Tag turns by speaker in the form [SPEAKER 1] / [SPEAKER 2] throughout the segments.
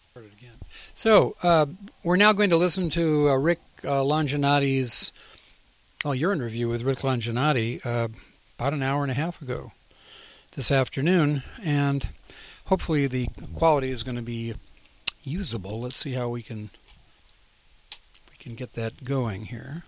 [SPEAKER 1] Started again. So we're now going to listen to Rick Longinati's urine review with Rick Longinati about an hour and a half ago this afternoon, and hopefully the quality is going to be usable. Let's see how we can get that going here.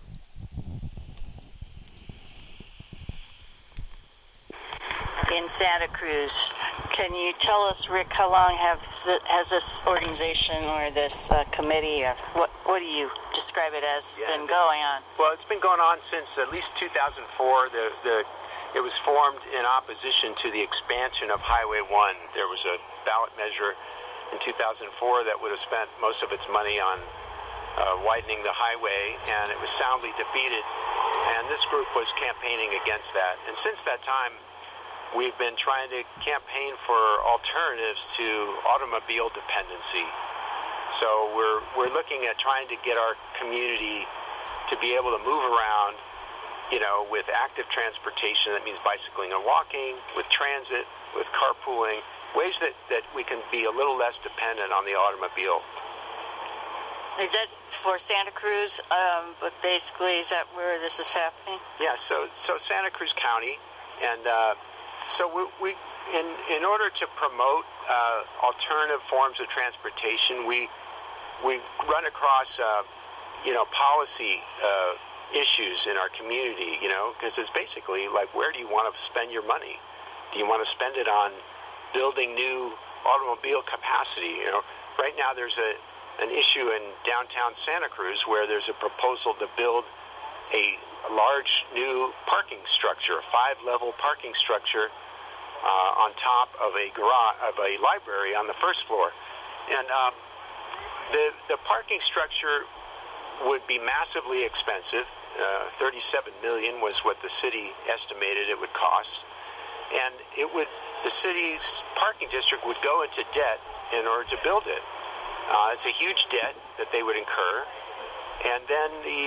[SPEAKER 2] In Santa Cruz. Can you tell us, Rick, how long has this organization or this committee, or what do you describe it as, been going on?
[SPEAKER 3] Well, it's been going on since at least 2004. It was formed in opposition to the expansion of Highway 1. There was a ballot measure in 2004 that would have spent most of its money on widening the highway, and it was soundly defeated. And this group was campaigning against that. And since that time, we've been trying to campaign for alternatives to automobile dependency. So we're looking at trying to get our community to be able to move around, with active transportation. That means bicycling and walking, with transit, with carpooling, ways that we can be a little less dependent on the automobile.
[SPEAKER 2] Is that for Santa Cruz? But basically, is that where this is happening?
[SPEAKER 3] Yeah, so Santa Cruz County, and so we in order to promote alternative forms of transportation, we run across policy issues in our community, because it's basically like, where do you want to spend your money? Do you want to spend it on building new automobile capacity? Right now there's an issue in downtown Santa Cruz where there's a proposal to build a large new parking structure, a 5-level parking structure on top of a garage, of a library on the first floor. And the parking structure would be massively expensive. $37 million was what the city estimated it would cost. And the city's parking district would go into debt in order to build it. It's a huge debt that they would incur. And then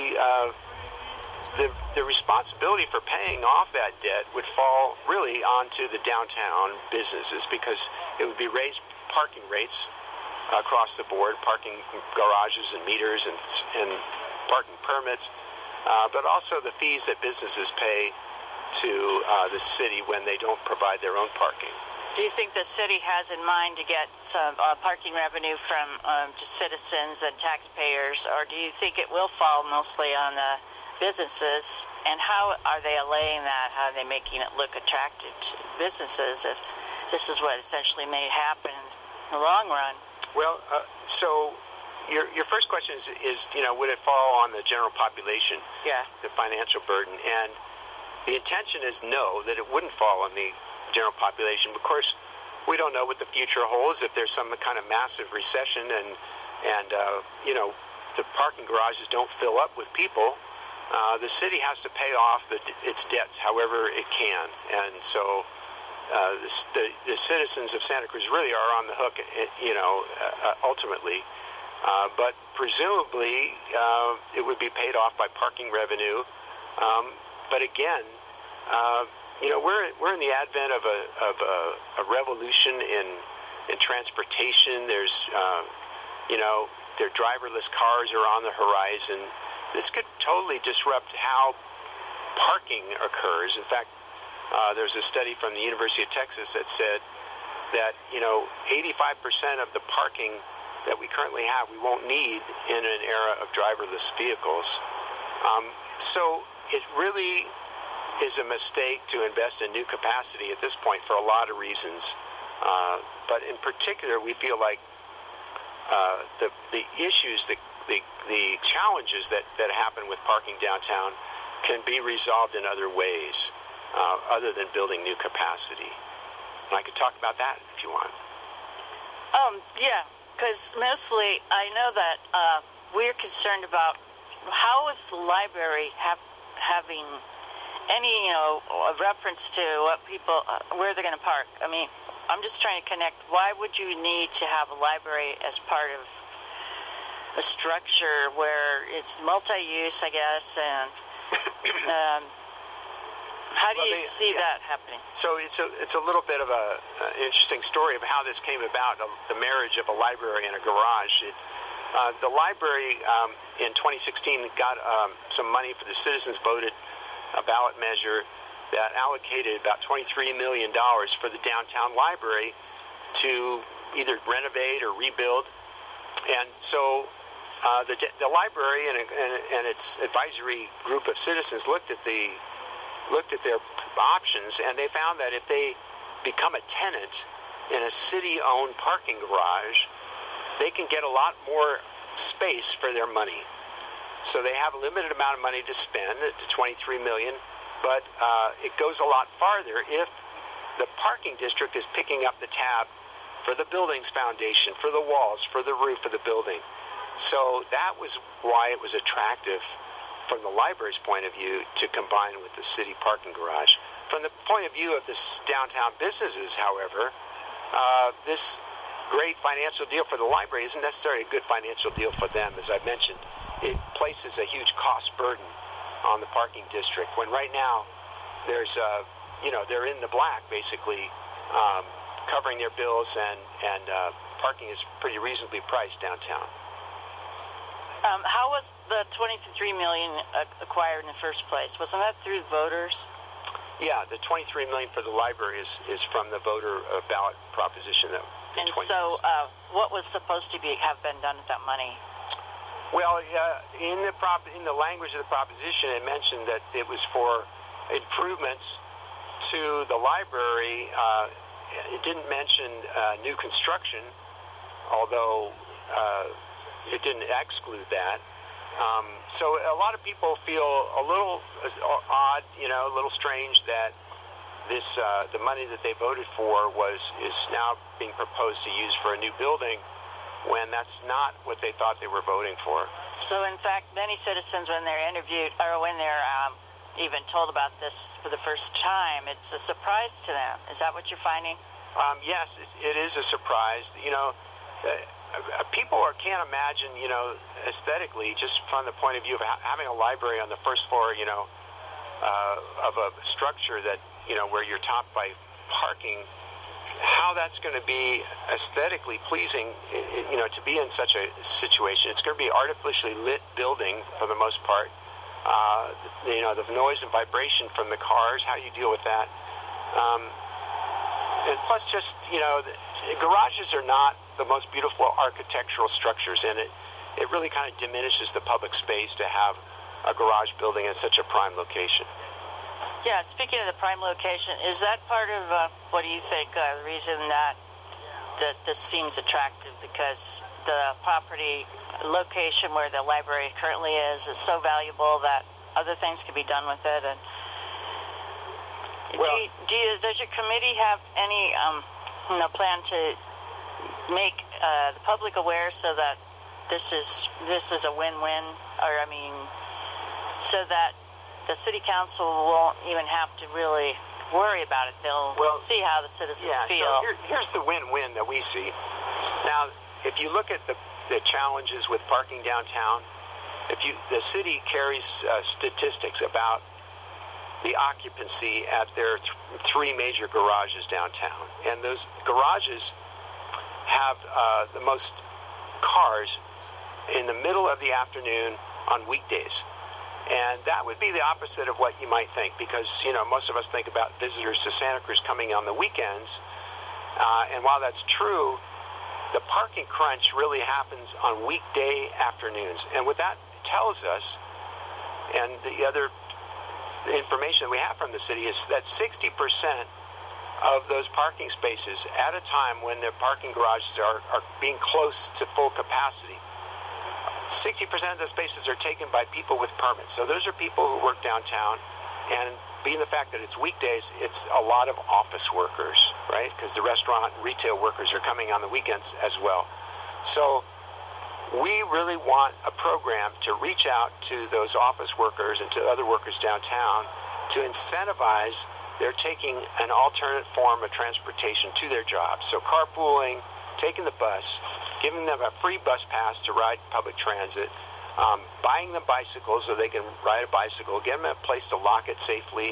[SPEAKER 3] the responsibility for paying off that debt would fall really onto the downtown businesses, because it would be raised parking rates across the board, parking garages and meters and parking permits, but also the fees that businesses pay to the city when they don't provide their own parking.
[SPEAKER 2] Do you think the city has in mind to get some parking revenue from just citizens and taxpayers, or do you think it will fall mostly on the businesses? And how are they allaying that? How are they making it look attractive to businesses if this is what essentially may happen in the long run?
[SPEAKER 3] Well, so your first question is would it fall on the general population?
[SPEAKER 2] Yeah.
[SPEAKER 3] The financial burden. And the intention is no, that it wouldn't fall on the general population. Of course, we don't know what the future holds. If there's some kind of massive recession and the parking garages don't fill up with people, the city has to pay off its debts however it can. And so the citizens of Santa Cruz really are on the hook, ultimately. But presumably it would be paid off by parking revenue. But again, we're in the advent of a revolution in transportation. There's their driverless cars are on the horizon. This could totally disrupt how parking occurs. In fact, there's a study from the University of Texas that said that 85% of the parking that we currently have we won't need in an era of driverless vehicles. So it really is a mistake to invest in new capacity at this point for a lot of reasons. But in particular, we feel like the issues, the challenges that happen with parking downtown can be resolved in other ways, other than building new capacity. And I could talk about that if you want.
[SPEAKER 2] Yeah, because mostly I know that we're concerned about how is the library having any, a reference to what people, where they're going to park. I mean, I'm just trying to connect. Why would you need to have a library as part of a structure where it's multi-use, I guess, and How do you see that happening?
[SPEAKER 3] So it's a little bit of an interesting story of how this came about, the marriage of a library and a garage. The library in 2016 got some money for the citizens voted a ballot measure that allocated about $23 million for the downtown library to either renovate or rebuild. And so the library and its advisory group of citizens looked at their options, and they found that if they become a tenant in a city-owned parking garage, they can get a lot more space for their money. So they have a limited amount of money to spend, to $23 million, but it goes a lot farther if the parking district is picking up the tab for the building's foundation, for the walls, for the roof of the building. So that was why it was attractive from the library's point of view to combine with the city parking garage. From the point of view of the downtown businesses, however, this great financial deal for the library isn't necessarily a good financial deal for them. As I mentioned, it places a huge cost burden on the parking district, when right now there's they're in the black basically, covering their bills, and parking is pretty reasonably priced downtown.
[SPEAKER 2] How was the $23 million acquired in the first place? Wasn't that through voters?
[SPEAKER 3] Yeah, the $23 million for the library is from the voter ballot proposition that.
[SPEAKER 2] And so, what was supposed to have been done with that money?
[SPEAKER 3] Well, in the language of the proposition, it mentioned that it was for improvements to the library. It didn't mention new construction, although it didn't exclude that. So a lot of people feel a little odd, a little strange that this the money that they voted for is now being proposed to use for a new building, when that's not what they thought they were voting for.
[SPEAKER 2] So in fact, many citizens, when they're interviewed or when they're even told about this for the first time, it's a surprise to them. Is that what you're finding?
[SPEAKER 3] Yes, it is a surprise. People can't imagine, aesthetically, just from the point of view of having a library on the first floor, of a structure that, where you're topped by parking, how that's going to be aesthetically pleasing, to be in such a situation. It's going to be an artificially lit building for the most part. The noise and vibration from the cars, how do you deal with that? And plus just, garages are not the most beautiful architectural structures, and it really kind of diminishes the public space to have a garage building in such a prime location.
[SPEAKER 2] Yeah, speaking of the prime location, is that part of, what do you think, the reason that this seems attractive? Because the property location where the library currently is so valuable that other things can be done with it. And does your committee have any plan to make the public aware so that this is a win-win, so that the city council won't even have to really worry about it? They'll see how the citizens feel.
[SPEAKER 3] So here's the win-win that we see. Now, if you look at the challenges with parking downtown, the city carries statistics about the occupancy at their three major garages downtown, and those garages have the most cars in the middle of the afternoon on weekdays. And that would be the opposite of what you might think, because, most of us think about visitors to Santa Cruz coming on the weekends. And while that's true, the parking crunch really happens on weekday afternoons. And what that tells us, and the other information that we have from the city, is that 60% of those parking spaces at a time when their parking garages are being close to full capacity, 60% of the spaces are taken by people with permits. So those are people who work downtown, and being the fact that it's weekdays, it's a lot of office workers, right? Because the restaurant and retail workers are coming on the weekends as well. So we really want a program to reach out to those office workers and to other workers downtown to incentivize their taking an alternate form of transportation to their jobs. So carpooling, taking the bus, giving them a free bus pass to ride public transit, buying them bicycles so they can ride a bicycle, getting them a place to lock it safely,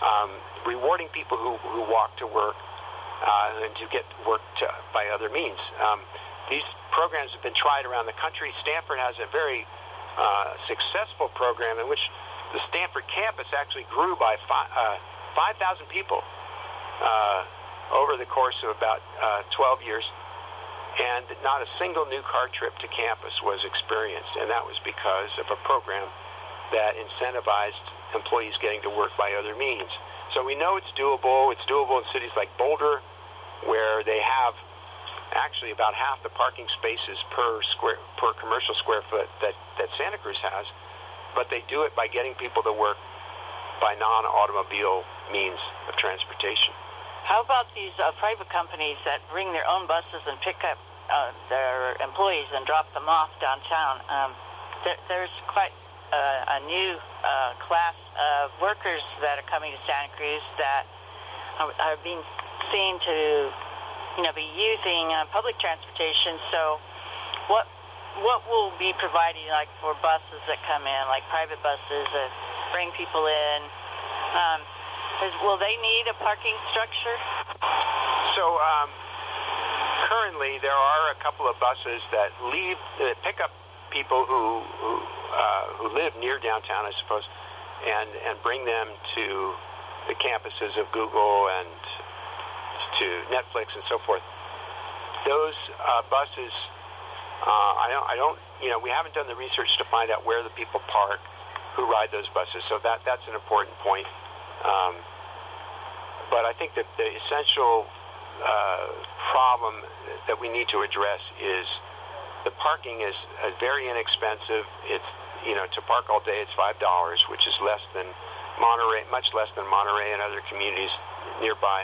[SPEAKER 3] rewarding people who walk to work and to get work by other means. These programs have been tried around the country. Stanford has a very successful program in which the Stanford campus actually grew by 5,000 people over the course of about 12 years. And not a single new car trip to campus was experienced, and that was because of a program that incentivized employees getting to work by other means. So we know it's doable. It's doable in cities like Boulder, where they have actually about half the parking spaces per commercial square foot that Santa Cruz has, but they do it by getting people to work by non-automobile means of transportation.
[SPEAKER 2] How about these private companies that bring their own buses and pick up their employees and drop them off downtown? There's quite a new class of workers that are coming to Santa Cruz that are being seen to, be using public transportation. So, what will be provided, like for buses that come in, like private buses that bring people in? Will they need a parking structure?
[SPEAKER 3] So currently there are a couple of buses that pick up people who live near downtown, I suppose, and bring them to the campuses of Google and to Netflix and so forth. Those buses, we haven't done the research to find out where the people park who ride those buses. So that's an important point. But I think that the essential problem that we need to address is the parking is very inexpensive. It's, to park all day, it's $5, which is less than Monterey, much less than Monterey and other communities nearby.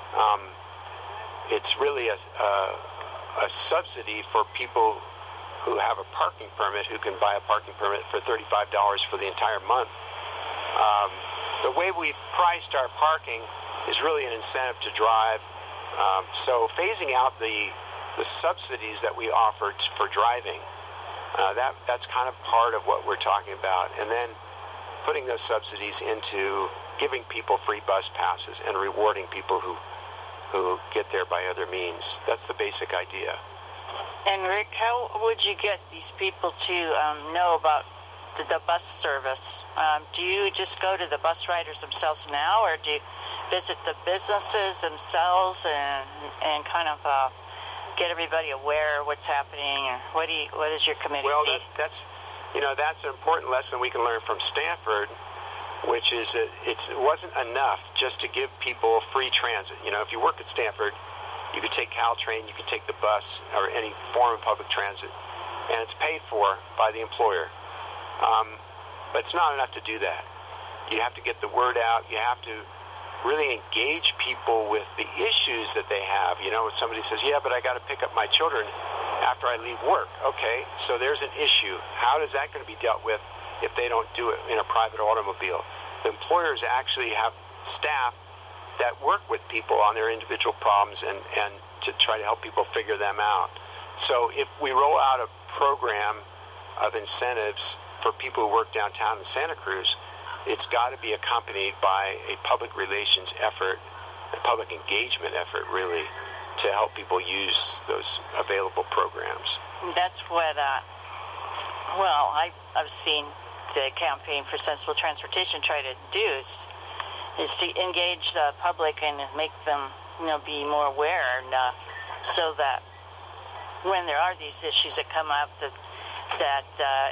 [SPEAKER 3] It's really a subsidy for people who have a parking permit, who can buy a parking permit for $35 for the entire month. The way we've priced our parking is really an incentive to drive. So phasing out the subsidies that we offer for driving, that's kind of part of what we're talking about. And then putting those subsidies into giving people free bus passes and rewarding people who get there by other means. That's the basic idea.
[SPEAKER 2] And Rick, how would you get these people to know about the bus service? Do you just go to the bus riders themselves now, or do you visit the businesses themselves and kind of get everybody aware of what's happening? Or what does your committee see?
[SPEAKER 3] Well, that's an important lesson we can learn from Stanford, which is that it wasn't enough just to give people free transit. If you work at Stanford, you could take Caltrain, you could take the bus, or any form of public transit, and it's paid for by the employer. But it's not enough to do that. You have to get the word out. You have to really engage people with the issues that they have. When somebody says, yeah, but I got to pick up my children after I leave work. Okay, so there's an issue. How is that going to be dealt with if they don't do it in a private automobile? The employers actually have staff that work with people on their individual problems and to try to help people figure them out. So if we roll out a program of incentives for people who work downtown in Santa Cruz, it's got to be accompanied by a public relations effort, a public engagement effort, really, to help people use those available programs.
[SPEAKER 2] That's what, I've seen the Campaign for Sensible Transportation try to do is to engage the public and make them, be more aware, and so that when there are these issues that come up, that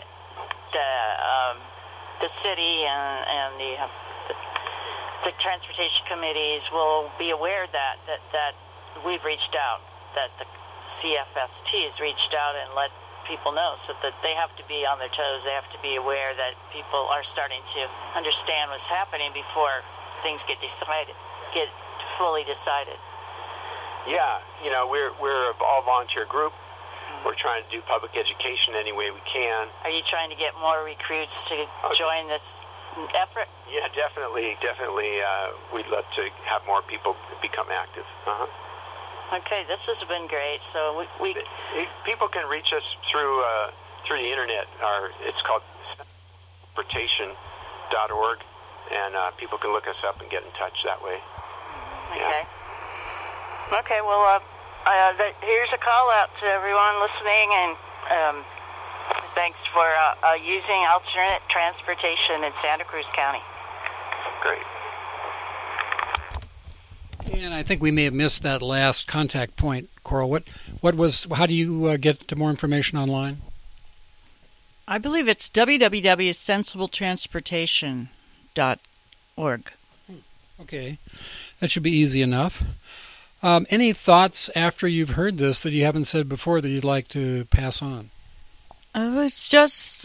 [SPEAKER 2] the city and the transportation committees will be aware that we've reached out, that the CFST has reached out and let people know, so that they have to be on their toes. They have to be aware that people are starting to understand what's happening before things get fully decided.
[SPEAKER 3] Yeah, we're an all-volunteer group. We're trying to do public education any way we can.
[SPEAKER 2] Are you trying to get more recruits to join this effort?
[SPEAKER 3] Yeah, definitely. We'd love to have more people become active.
[SPEAKER 2] Okay, this has been great. So we
[SPEAKER 3] people can reach us through the internet. It's called transportation.org, and people can look us up and get in touch that way.
[SPEAKER 2] Okay. Okay, well, here's a call out to everyone listening, and thanks for using alternate transportation in Santa Cruz County.
[SPEAKER 3] Great.
[SPEAKER 1] And I think we may have missed that last contact point, Coral. How do you get more information online?
[SPEAKER 4] I believe it's www.sensibletransportation.org.
[SPEAKER 1] Okay. That should be easy enough. Any thoughts after you've heard this that you haven't said before that you'd like to pass on?
[SPEAKER 4] It's just,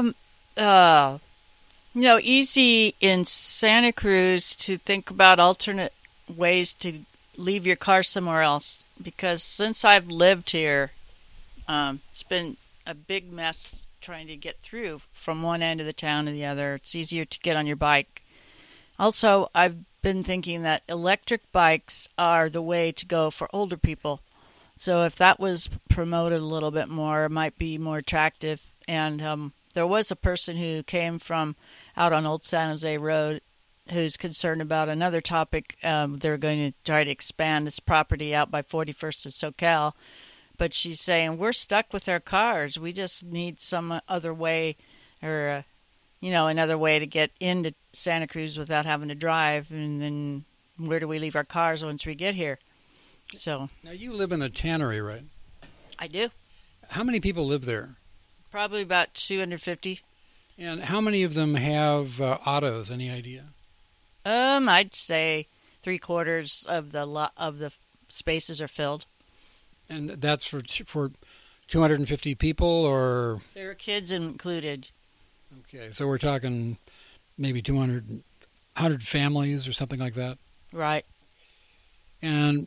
[SPEAKER 4] easy in Santa Cruz to think about alternate ways to leave your car somewhere else. Because since I've lived here, it's been a big mess trying to get through from one end of the town to the other. It's easier to get on your bike. Also, I've been thinking that electric bikes are the way to go for older people. So if that was promoted a little bit more, it might be more attractive. And there was a person who came from out on Old San Jose Road who's concerned about another topic. They're going to try to expand this property out by 41st and SoCal. But she's saying, we're stuck with our cars. We just need some other way or, another way to get into Santa Cruz without having to drive. And then where do we leave our cars once we get here? So
[SPEAKER 1] now you live in the Tannery, right?
[SPEAKER 4] I do.
[SPEAKER 1] How many people live there?
[SPEAKER 4] Probably about 250.
[SPEAKER 1] And how many of them have autos? Any idea?
[SPEAKER 4] I'd say 3/4 of the spaces are filled.
[SPEAKER 1] And that's for 250 people, or
[SPEAKER 4] there are kids included.
[SPEAKER 1] Okay, so we're talking maybe 100 families or something like that.
[SPEAKER 4] Right.
[SPEAKER 1] And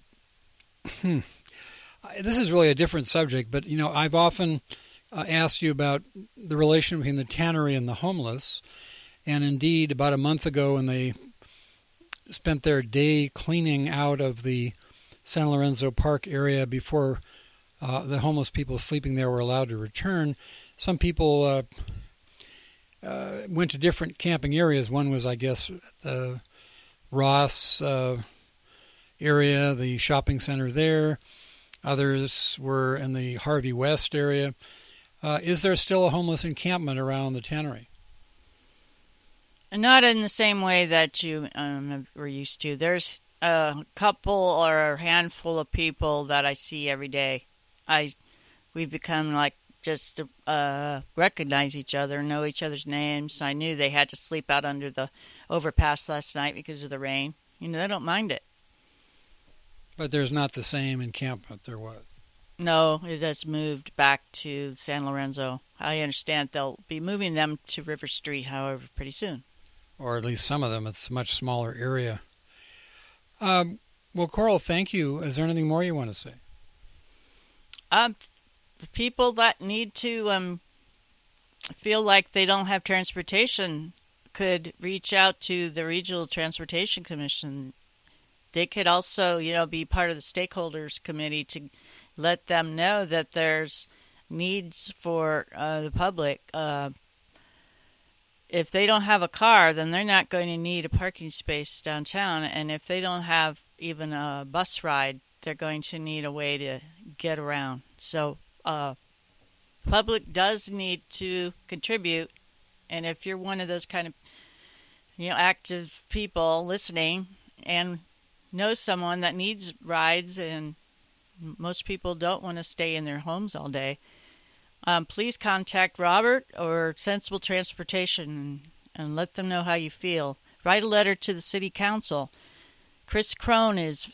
[SPEAKER 1] this is really a different subject, but I've often asked you about the relation between the Tannery and the homeless, and indeed about a month ago when they spent their day cleaning out of the San Lorenzo Park area before the homeless people sleeping there were allowed to return, some people went to different camping areas. One was, I guess, the Ross area, the shopping center there. Others were in the Harvey West area. Is there still a homeless encampment around the Tannery?
[SPEAKER 4] Not in the same way that you were used to. There's a couple or a handful of people that I see every day. We've become like just recognize each other, know each other's names. I knew they had to sleep out under the overpass last night because of the rain. They don't mind it.
[SPEAKER 1] But there's not the same encampment there was.
[SPEAKER 4] No, it has moved back to San Lorenzo. I understand they'll be moving them to River Street, however, pretty soon.
[SPEAKER 1] Or at least some of them. It's a much smaller area. Well, Coral, thank you. Is there anything more you want to say?
[SPEAKER 4] People that need to feel like they don't have transportation could reach out to the Regional Transportation Commission. They could also, be part of the stakeholders committee to let them know that there's needs for the public. If they don't have a car, then they're not going to need a parking space downtown. And if they don't have even a bus ride, they're going to need a way to get around. So public does need to contribute. And if you're one of those kind of, active people listening and know someone that needs rides, and most people don't want to stay in their homes all day, please contact Robert or Sensible Transportation and let them know how you feel. Write a letter to the City Council. Chris Crone is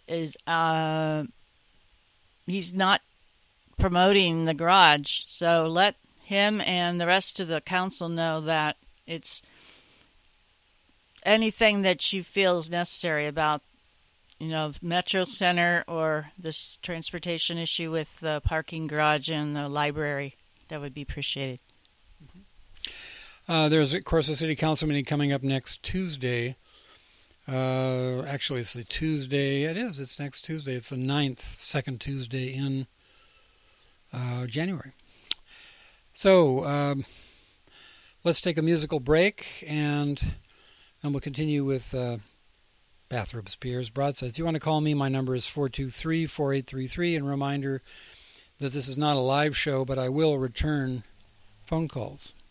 [SPEAKER 4] he's not promoting the garage, so let him and the rest of the council know that it's anything that you feel is necessary about Metro Center or this transportation issue with the parking garage and the library. That would be appreciated.
[SPEAKER 1] There's, of course, a city council meeting coming up next Tuesday. Actually, it's the Tuesday. It's next Tuesday. It's the 9th, second Tuesday in January. So let's take a musical break, and And we'll continue with bathrobes, piers, broadsides. If you want to call me, my number is 423-4833. And a reminder that this is not a live show, but I will return phone calls.